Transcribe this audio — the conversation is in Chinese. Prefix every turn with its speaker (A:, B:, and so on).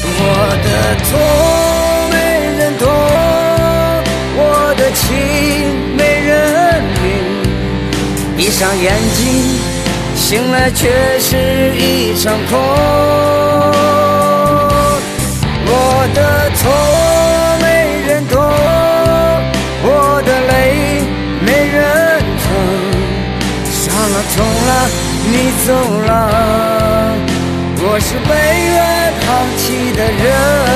A: 我的痛没人懂，我的情没人明，闭上眼睛醒来却是一场空。我的痛没人懂，我的泪没人疼，伤了痛了你走了，我是被爱抛弃的人。